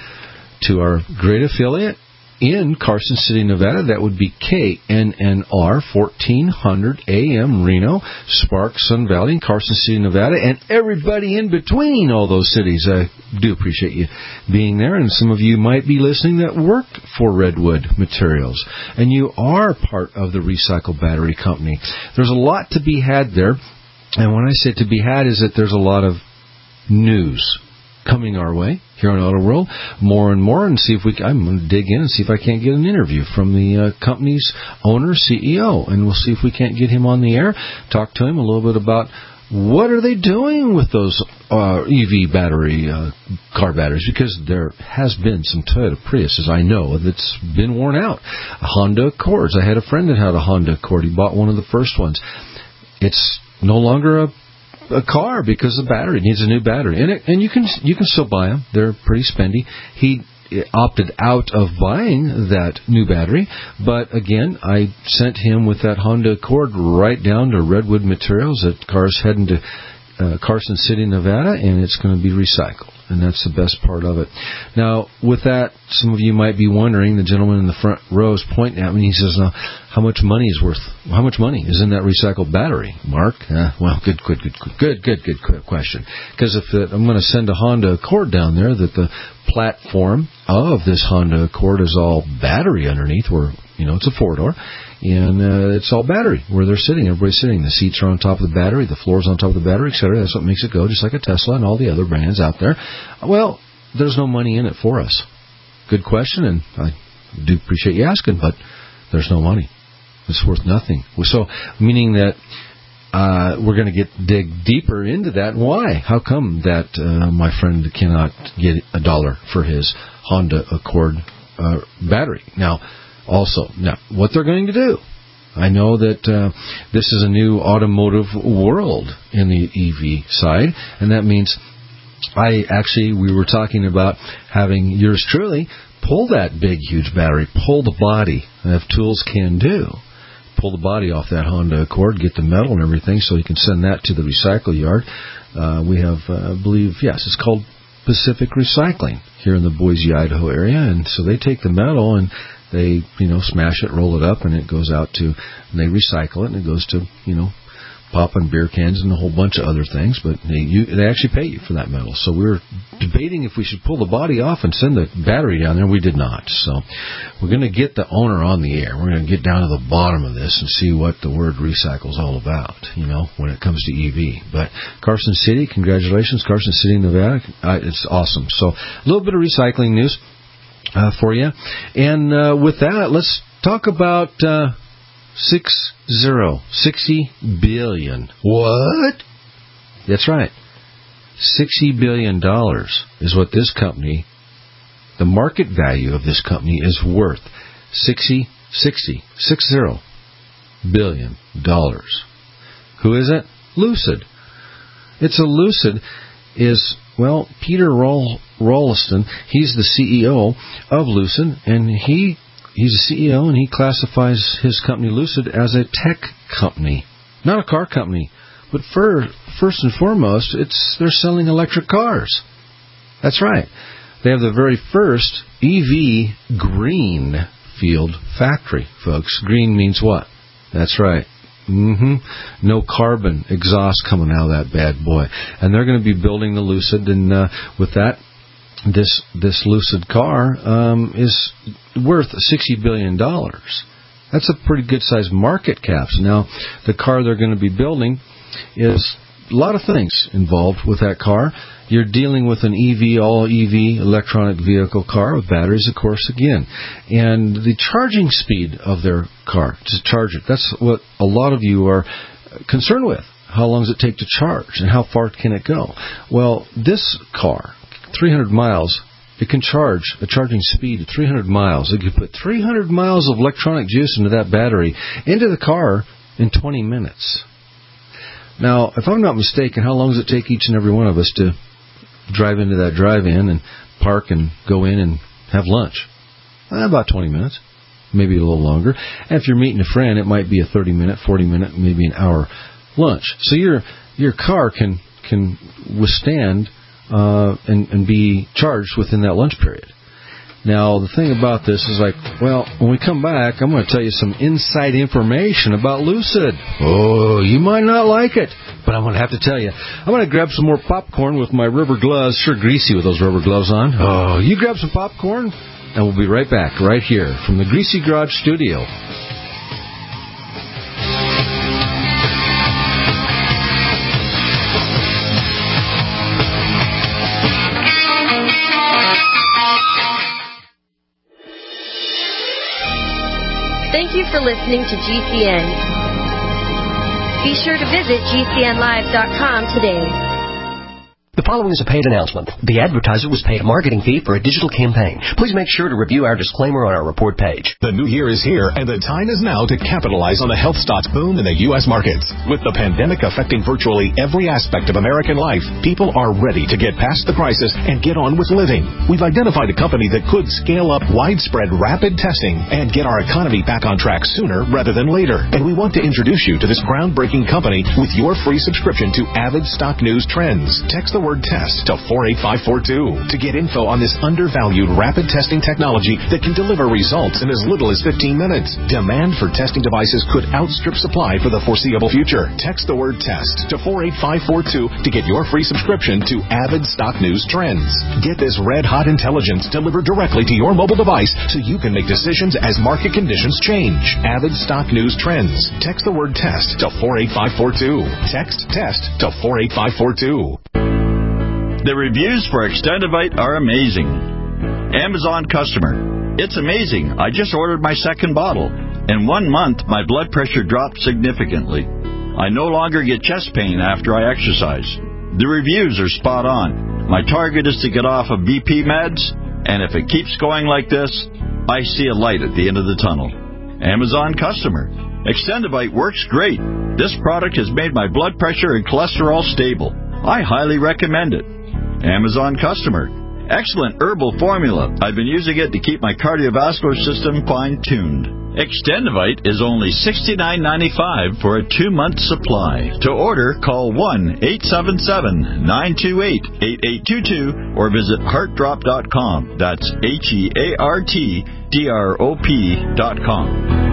to our great affiliate in Carson City, Nevada. That would be K N N R fourteen hundred A M Reno, Sparks, Sun Valley, and Carson City, Nevada, and everybody in between all those cities. I do appreciate you being there, and some of you might be listening that work for Redwood Materials, and you are part of the Recycle Battery Company. There's a lot to be had there, and when I say to be had is that there's a lot of news coming our way here on Auto World, more and more, and see if we can, I'm going to dig in and see if I can't get an interview from the uh, company's owner, C E O, and we'll see if we can't get him on the air, talk to him a little bit about what are they doing with those uh, E V battery, uh, car batteries, because there has been some Toyota Priuses, I know, that's been worn out. Honda Accords. I had a friend that had a Honda Accord. He bought one of the first ones. It's no longer a a car because the battery needs a new battery, and it, and you can you can still buy them. They're pretty spendy. He opted out of buying that new battery, but again, I sent him with that Honda Accord right down to Redwood Materials. That car's heading to uh, Carson City, Nevada, and it's going to be recycled, and that's the best part of it. Now, with that, some of you might be wondering, the gentleman in the front row is pointing at me, and he says, now, how much money is worth, how much money is in that recycled battery, Mark? Uh, well, good, good, good, good, good, good, good question. Because if it, I'm going to send a Honda Accord down there, that the platform of this Honda Accord is all battery underneath, where, you know, it's a four-door, and uh, it's all battery where they're sitting. Everybody's sitting. The seats are on top of the battery, the floor's on top of the battery, et cetera. That's what makes it go, just like a Tesla and all the other brands out there. Well, there's no money in it for us. Good question, and I do appreciate you asking, but there's no money. It's worth nothing. So, meaning that uh, we're going to get dig deeper into that. Why? How come that uh, my friend cannot get a dollar for his Honda Accord uh, battery? Now, also, now, what they're going to do. I know that uh, this is a new automotive world in the E V side, and that means I actually, we were talking about having yours truly pull that big, huge battery, pull the body, if tools can do, pull the body off that Honda Accord, get the metal and everything, so you can send that to the recycle yard. Uh, we have, uh, I believe, yes, it's called Pacific Recycling here in the Boise, Idaho area, and so they take the metal and they, you know, smash it, roll it up, and it goes out to, and they recycle it, and it goes to, you know, popping beer cans and a whole bunch of other things, but they, you, they actually pay you for that metal. So we were debating if we should pull the body off and send the battery down there. We did not. So we're going to get the owner on the air. We're going to get down to the bottom of this and see what the word recycle is all about, you know, when it comes to E V. But Carson City, congratulations, Carson City, Nevada. Uh, it's awesome. So a little bit of recycling news. uh, for you. And uh, with that, let's talk about uh, six zero, sixty billion. What? That's right. sixty billion dollars is what this company, the market value of this company is worth. sixty, sixty, six zero billion dollars. Who is it? Lucid. It's a Lucid is, well, Peter Rawlinson, he's the C E O of Lucid, and he he's a C E O, and he classifies his company Lucid as a tech company, not a car company. But for, first and foremost, it's they're selling electric cars. That's right. They have the very first E V green field factory, folks. Green means what? That's right. Mm-hmm. No carbon exhaust coming out of that bad boy. And they're going to be building the Lucid, and uh, with that, this this Lucid car um, is worth sixty billion dollars. That's a pretty good-sized market cap. So now, the car they're going to be building is a lot of things involved with that car. You're dealing with an E V, all E V electronic vehicle car with batteries, of course, again. And the charging speed of their car, to charge it, that's what a lot of you are concerned with. How long does it take to charge, and how far can it go? Well, this car, three hundred miles, it can charge a charging speed of three hundred miles. It can put three hundred miles of electronic juice into that battery, into the car, in twenty minutes. Now, if I'm not mistaken, how long does it take each and every one of us to drive into that drive-in and park and go in and have lunch? Uh, about twenty minutes, maybe a little longer. And if you're meeting a friend, it might be a thirty-minute, forty-minute, maybe an hour lunch. So your your car can can withstand uh, and, and be charged within that lunch period. Now, the thing about this is like, well, when we come back, I'm going to tell you some inside information about Lucid. Oh, you might not like it, but I'm going to have to tell you. I'm going to grab some more popcorn with my rubber gloves. Sure greasy with those rubber gloves on. Oh, you grab some popcorn, and we'll be right back right here from the Greasy Garage Studio. Thank you for listening to G C N. Be sure to visit G C N live dot com today. The following is a paid announcement. The advertiser was paid a marketing fee for a digital campaign. Please make sure to review our disclaimer on our report page. The new year is here, and the time is now to capitalize on the health stocks boom in the U S markets. With the pandemic affecting virtually every aspect of American life, people are ready to get past the crisis and get on with living. We've identified a company that could scale up widespread rapid testing and get our economy back on track sooner rather than later. And we want to introduce you to this groundbreaking company with your free subscription to Avid Stock News Trends. Text the word test to four eight five four two to get info on this undervalued rapid testing technology that can deliver results in as little as fifteen minutes. Demand for testing devices could outstrip supply for the foreseeable future. Text the word test to four eight five four two to get your free subscription to Avid Stock News Trends. Get this red-hot intelligence delivered directly to your mobile device so you can make decisions as market conditions change. Avid Stock News Trends. Text the word test to four eight five four two. Text test to four eight five four two. The reviews for Extendivite are amazing. Amazon customer. It's amazing. I just ordered my second bottle. In one month, my blood pressure dropped significantly. I no longer get chest pain after I exercise. The reviews are spot on. My target is to get off of B P meds, and if it keeps going like this, I see a light at the end of the tunnel. Amazon customer. Extendivite works great. This product has made my blood pressure and cholesterol stable. I highly recommend it. Amazon customer. Excellent herbal formula. I've been using it to keep my cardiovascular system fine-tuned. Extendivite is only sixty-nine ninety-five for a two-month supply. To order, call one eight seven seven nine two eight eight eight two two or visit heart drop dot com. That's H E A R T D R O P dot com.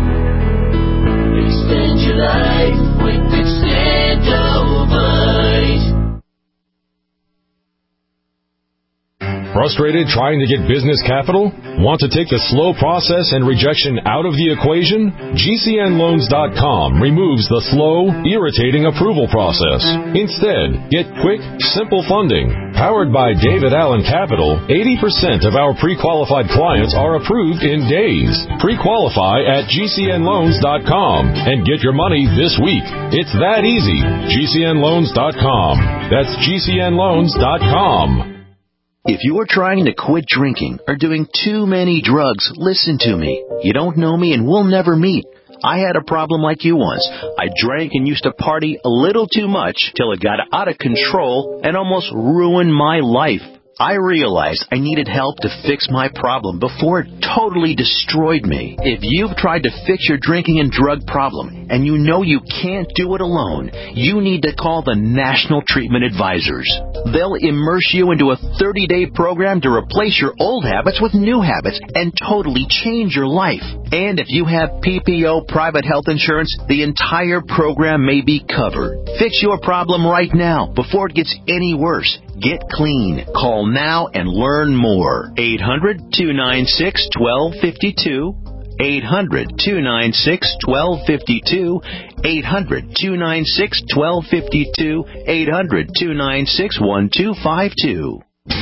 Extend your life with Extendivite. Frustrated trying to get business capital? Want to take the slow process and rejection out of the equation? G C N loans dot com removes the slow, irritating approval process. Instead, get quick, simple funding. Powered by David Allen Capital, eighty percent of our pre-qualified clients are approved in days. Pre-qualify at G C N loans dot com and get your money this week. It's that easy. G C N loans dot com. That's G C N loans dot com. If you're trying to quit drinking or doing too many drugs, listen to me. You don't know me and we'll never meet. I had a problem like you once. I drank and used to party a little too much till it got out of control and almost ruined my life. I realized I needed help to fix my problem before it totally destroyed me. If you've tried to fix your drinking and drug problem and you know you can't do it alone, you need to call the National Treatment Advisors. They'll immerse you into a thirty-day program to replace your old habits with new habits and totally change your life. And if you have P P O private health insurance, the entire program may be covered. Fix your problem right now before it gets any worse. Get clean. Call now and learn more. eight hundred, two nine six, one two five two. eight hundred, two nine six, one two five two. eight hundred, two nine six, one two five two. eight hundred, two nine six, one two five two.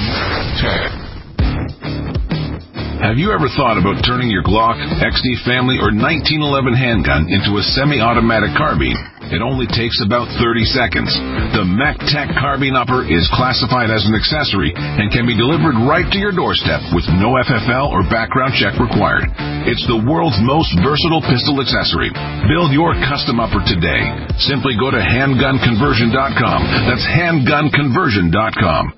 Have you ever thought about turning your Glock, X D Family, or nineteen eleven handgun into a semi-automatic carbine? It only takes about thirty seconds. The MacTac Carbine Upper is classified as an accessory and can be delivered right to your doorstep with no F F L or background check required. It's the world's most versatile pistol accessory. Build your custom upper today. Simply go to handgun conversion dot com. That's handgun conversion dot com.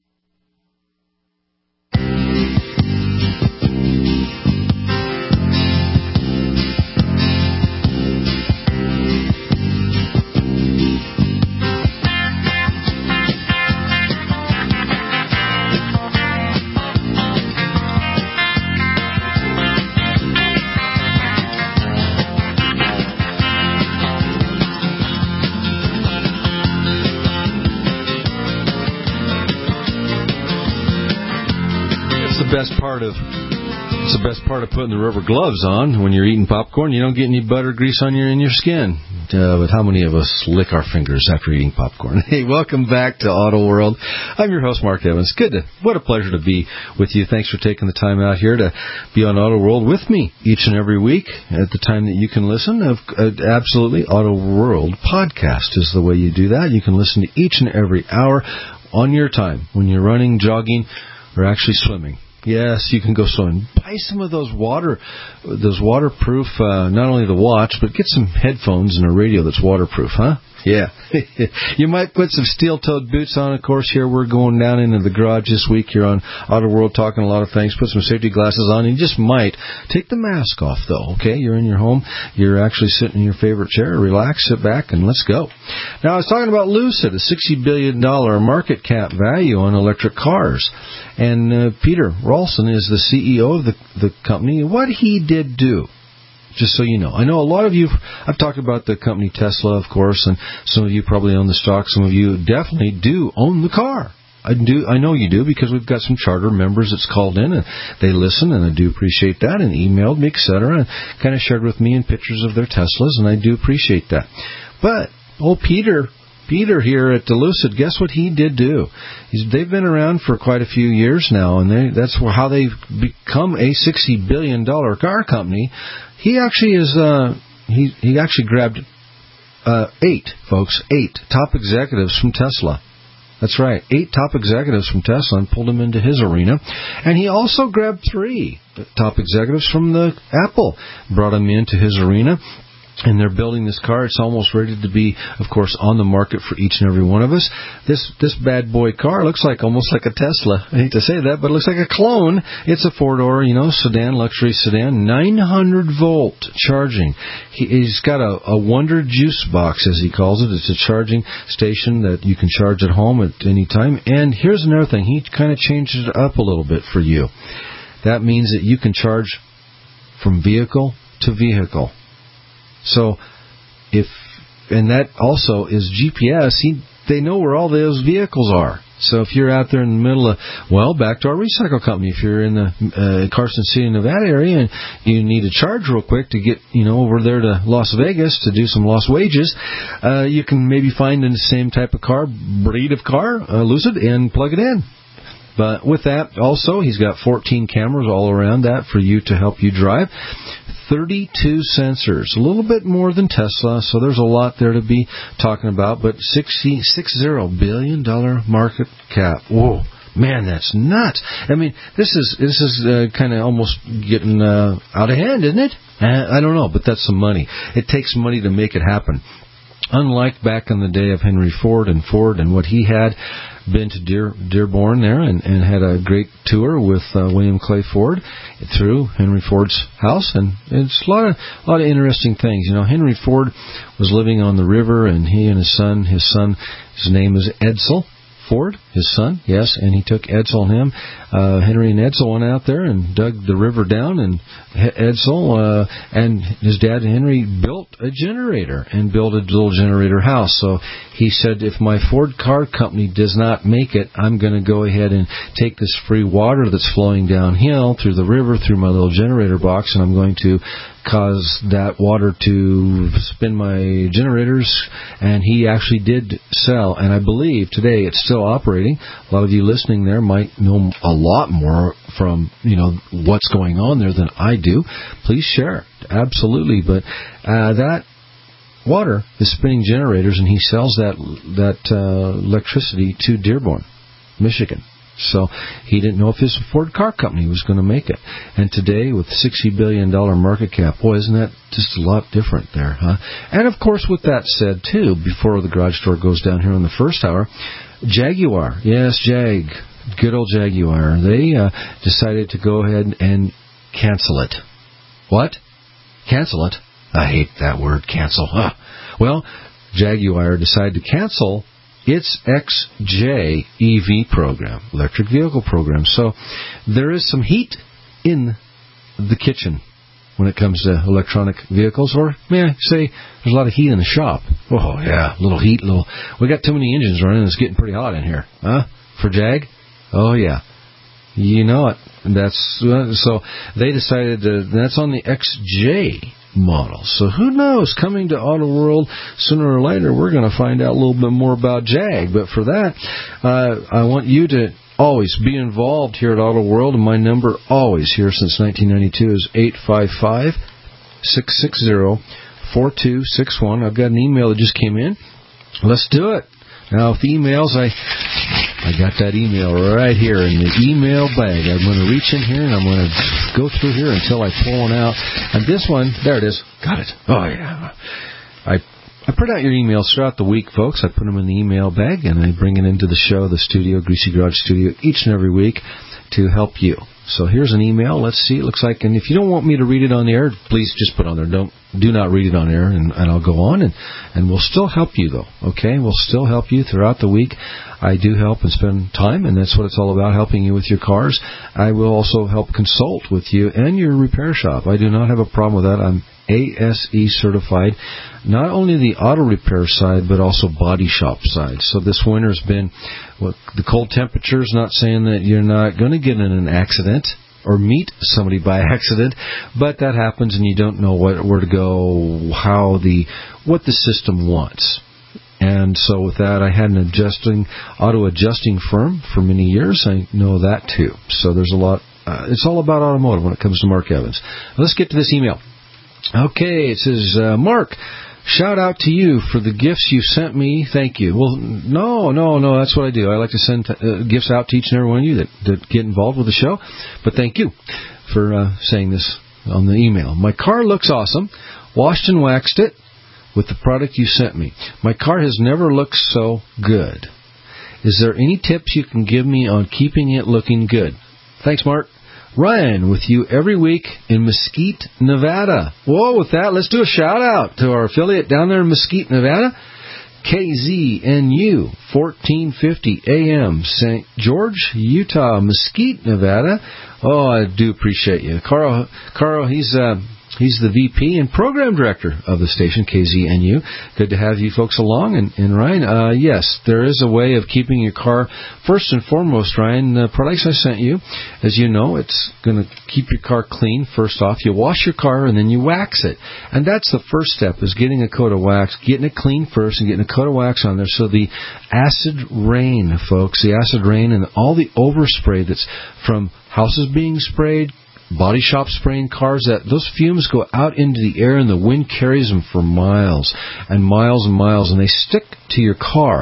Best part of it's the best part of putting the rubber gloves on when you're eating popcorn. You don't get any butter grease on your in your skin. Uh, but how many of us lick our fingers after eating popcorn? Hey, welcome back to Auto World. I'm your host, Mark Evans. Good, to, what a pleasure to be with you. Thanks for taking the time out here to be on Auto World with me each and every week at the time that you can listen. Uh, absolutely, Auto World podcast is the way you do that. You can listen to each and every hour on your time when you're running, jogging, or actually swimming. Yes, you can go swimming. Buy some of those water, those waterproof, uh, not only the watch, but get some headphones and a radio that's waterproof, huh? Yeah. You might put some steel-toed boots on. Of course, here we're going down into the garage this week here on Auto World talking a lot of things. Put some safety glasses on. You just might take the mask off, though, okay? You're in your home. You're actually sitting in your favorite chair. Relax, sit back, and let's go. Now, I was talking about Lucid, a sixty billion dollars market cap value on electric cars. And uh, Peter Rawlinson is the C E O of the, the company. What he did do, just so you know. I know a lot of you, I've talked about the company Tesla, of course, and some of you probably own the stock. Some of you definitely do own the car. I do. I know you do because we've got some charter members that's called in and they listen, and I do appreciate that, and emailed me, et cetera, and kind of shared with me in pictures of their Teslas, and I do appreciate that. But old Peter, Peter here at Lucid, guess what he did do? He's, they've been around for quite a few years now, and they, that's how they've become a sixty billion dollars car company. He actually is. Uh, he he actually grabbed uh, eight folks, eight top executives from Tesla. That's right, eight top executives from Tesla and pulled them into his arena. And he also grabbed three top executives from the Apple, brought them into his arena. And they're building this car. It's almost ready to be, of course, on the market for each and every one of us. This this bad boy car looks like almost like a Tesla. I hate to say that, but it looks like a clone. It's a four-door, you know, sedan, luxury sedan, nine hundred volt charging. He, he's got a, a Wonder Juice box, as he calls it. It's a charging station that you can charge at home at any time. And here's another thing. He kind of changed it up a little bit for you. That means that you can charge from vehicle to vehicle. So, if, and that also is G P S, he, they know where all those vehicles are. So if you're out there in the middle of, well, back to our recycle company, if you're in the uh, Carson City, Nevada area and you need to charge real quick to get, you know, over there to Las Vegas to do some lost wages, uh, you can maybe find in the same type of car, breed of car, uh, Lucid, and plug it in. But with that, also, he's got fourteen cameras all around that for you to help you drive. thirty-two sensors, a little bit more than Tesla, so there's a lot there to be talking about. But sixty, sixty billion dollars market cap. Whoa, man, that's nuts. I mean, this is this is uh, kind of almost getting uh, out of hand, isn't it? Uh, I don't know, but that's some money. It takes money to make it happen. Unlike back in the day of Henry Ford and Ford and what he had, been to Dear, Dearborn there and, and had a great tour with uh, William Clay Ford through Henry Ford's house, and it's a lot of a lot of interesting things. You know, Henry Ford was living on the river, and he and his son, his son, his name is Edsel Ford, his son, yes, and he took Edsel and him. Uh, Henry and Edsel went out there and dug the river down, and Edsel uh, and his dad Henry built a generator and built a little generator house. So he said, if my Ford car company does not make it, I'm going to go ahead and take this free water that's flowing downhill through the river, through my little generator box, and I'm going to cause that water to spin my generators. And he actually did sell, and I believe today it's still operating. A lot of you listening there might know a lot more from, you know, what's going on there than I do. Please share. Absolutely. But uh, that water is spinning generators, and he sells that that uh, electricity to Dearborn, Michigan. So he didn't know if his Ford car company was going to make it. And today, with sixty billion dollars market cap, boy, isn't that just a lot different there, huh? And, of course, with that said, too, before the garage door goes down here in the first hour, Jaguar, yes, Jag, good old Jaguar, they uh, decided to go ahead and cancel it. What? Cancel it? I hate that word, cancel. Huh. Well, Jaguar decided to cancel its X J E V program, electric vehicle program. So there is some heat in the kitchen when it comes to electronic vehicles, or may I say there's a lot of heat in the shop. Oh, yeah, little heat, little. We got too many engines running, it's getting pretty hot in here. Huh? For Jag? Oh, yeah. You know it. That's uh, so they decided to, that's on the X J model. So who knows? Coming to Auto World sooner or later, we're going to find out a little bit more about Jag. But for that, uh, I want you to always be involved here at Auto World, and my number always here since nineteen ninety-two is eight five five, six six zero, four two six one. I've got an email that just came in. Let's do it. Now, with the emails, I I got that email right here in the email bag. I'm going to reach in here, and I'm going to go through here until I pull one out. And this one, there it is. Got it. Oh, yeah. I I print out your emails throughout the week, folks. I put them in the email bag, and I bring it into the show, the studio, Greasy Garage Studio, each and every week to help you. So here's an email. Let's see. It looks like, and if you don't want me to read it on the air, please just put it on there. Don't do not read it on air, and, and I'll go on, and, and we'll still help you, though. Okay? We'll still help you throughout the week. I do help and spend time, and that's what it's all about, helping you with your cars. I will also help consult with you and your repair shop. I do not have a problem with that. I'm A S E certified, not only the auto repair side, but also body shop side. So this winter's been, well, the cold temperatures, not saying that you're not going to get in an accident or meet somebody by accident, but that happens, and you don't know what, where to go, how the, what the system wants. And so with that, I had an adjusting, auto-adjusting firm for many years. I know that, too. So there's a lot. Uh, it's all about automotive when it comes to Mark Evans. Let's get to this email. Okay, it says, uh, Mark, shout out to you for the gifts you sent me. Thank you. Well, no, no, no, that's what I do. I like to send uh, gifts out to each and every one of you that, that get involved with the show. But thank you for uh, saying this on the email. My car looks awesome. Washed and waxed it with the product you sent me. My car has never looked so good. Is there any tips you can give me on keeping it looking good? Thanks, Mark. Ryan, with you every week in Mesquite, Nevada. Whoa, with that, let's do a shout-out to our affiliate down there in Mesquite, Nevada. K Z N U, fourteen fifty A M, Saint George, Utah, Mesquite, Nevada. Oh, I do appreciate you. Carl, Carl he's... Uh, He's the V P and Program Director of the station, K Z N U. Good to have you folks along. And, and Ryan, uh, yes, there is a way of keeping your car, first and foremost, Ryan, the products I sent you, as you know, it's going to keep your car clean. First off, you wash your car and then you wax it. And that's the first step, is getting a coat of wax, getting it clean first and getting a coat of wax on there. So the acid rain, folks, the acid rain and all the overspray that's from houses being sprayed, body shop spraying cars, that those fumes go out into the air and the wind carries them for miles and miles and miles, and they stick to your car.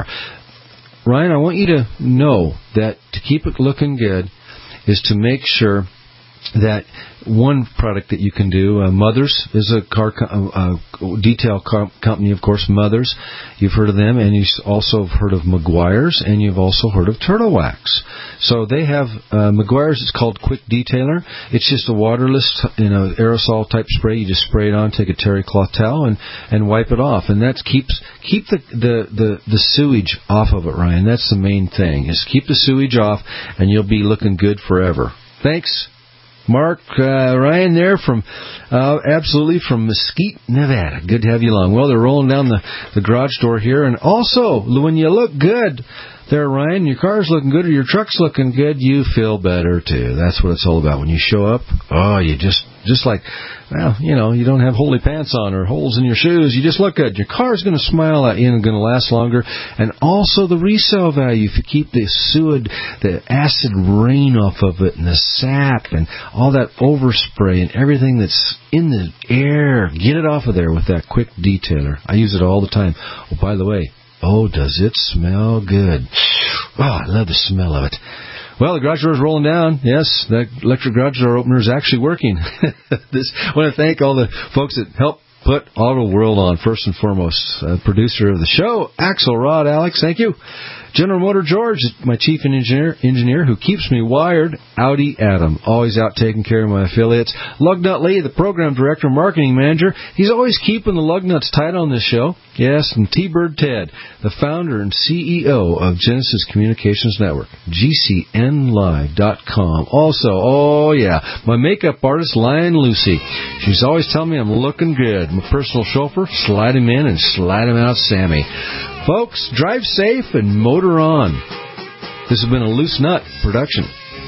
Ryan, I want you to know that to keep it looking good is to make sure that one product that you can do, uh, Mothers is a car co- uh, detail co- company, of course, Mothers. You've heard of them, and you've also heard of Meguiar's, and you've also heard of Turtle Wax. So they have, uh, Meguiar's is called Quick Detailer. It's just a waterless, you know, aerosol type spray. You just spray it on, take a terry cloth towel, and, and wipe it off. And that keeps, keep the, the, the, the sewage off of it, Ryan. That's the main thing, is keep the sewage off, and you'll be looking good forever. Thanks, Mark, uh, Ryan there from, uh, absolutely from Mesquite, Nevada. Good to have you along. Well, they're rolling down the, the garage door here. And also, when you look good there, Ryan, your car's looking good or your truck's looking good, you feel better too. That's what it's all about. When you show up, oh, you just, just like, well, you know, you don't have holy pants on or holes in your shoes. You just look good. Your car's going to smile at you and going to last longer. And also the resale value, if you keep the sewage, the acid rain off of it and the sap and all that overspray and everything that's in the air, get it off of there with that Quick Detailer. I use it all the time. Oh, by the way, oh, does it smell good. Oh, I love the smell of it. Well, the garage door is rolling down. Yes, that electric garage door opener is actually working. this, I want to thank all the folks that helped put Auto World on, first and foremost. Uh, producer of the show, Axelrod Alex, thank you. General Motor George, my chief engineer, engineer who keeps me wired. Audi Adam, always out taking care of my affiliates. Lugnut Lee, the program director, marketing manager. He's always keeping the lug nuts tight on this show. Yes, and T-Bird Ted, the founder and C E O of Genesis Communications Network, G C N live dot com. Also, oh yeah, my makeup artist, Lion Lucy. She's always telling me I'm looking good. My personal chauffeur, slide him in and slide him out, Sammy. Folks, drive safe and motor on. This has been a Loose Nut production.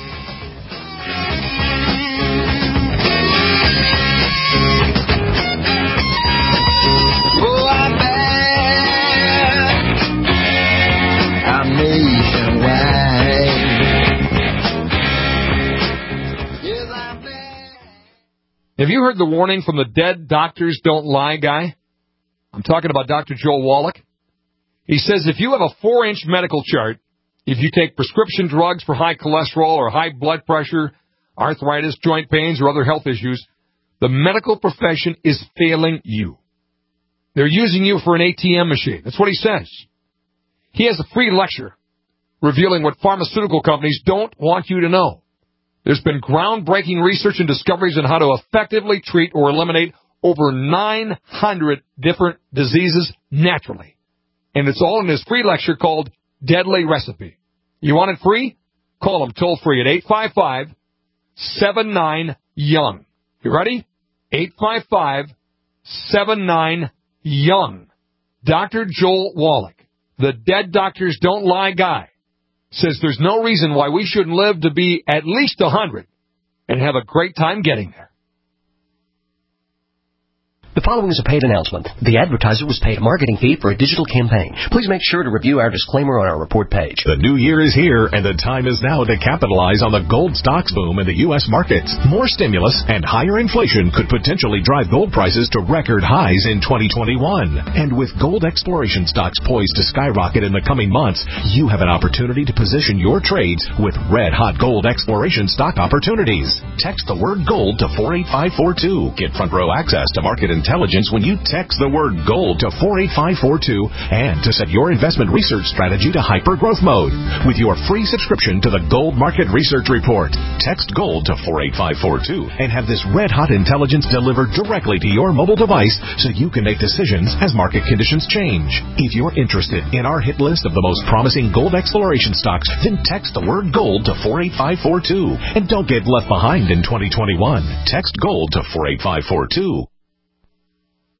Oh, I'm bad. I'm nationwide. Yes, I'm bad. Have you heard the warning from the Dead Doctors Don't Lie guy? I'm talking about Doctor Joel Wallach. He says if you have a four-inch medical chart, if you take prescription drugs for high cholesterol or high blood pressure, arthritis, joint pains, or other health issues, the medical profession is failing you. They're using you for an A T M machine. That's what he says. He has a free lecture revealing what pharmaceutical companies don't want you to know. There's been groundbreaking research and discoveries on how to effectively treat or eliminate over nine hundred different diseases naturally. And it's all in his free lecture called Deadly Recipe. You want it free? Call him toll free at eight five five, seven nine, young. You ready? eight five five, seven nine, young. Doctor Joel Wallach, the Dead Doctors Don't Lie guy, says there's no reason why we shouldn't live to be at least one hundred and have a great time getting there. The following is a paid announcement. The advertiser was paid a marketing fee for a digital campaign. Please make sure to review our disclaimer on our report page. The new year is here, and the time is now to capitalize on the gold stocks boom in the U S markets. More stimulus and higher inflation could potentially drive gold prices to record highs in twenty twenty-one. And with gold exploration stocks poised to skyrocket in the coming months, you have an opportunity to position your trades with red-hot gold exploration stock opportunities. Text the word gold to four eight five four two. Get front row access to market intelligence intelligence when you text the word GOLD to four eight five four two and to set your investment research strategy to hyper-growth mode with your free subscription to the Gold Market Research Report. Text GOLD to four eight five four two and have this red-hot intelligence delivered directly to your mobile device so you can make decisions as market conditions change. If you're interested in our hit list of the most promising gold exploration stocks, then text the word GOLD to four eight five four two and don't get left behind in twenty twenty-one. Text GOLD to four eight five four two.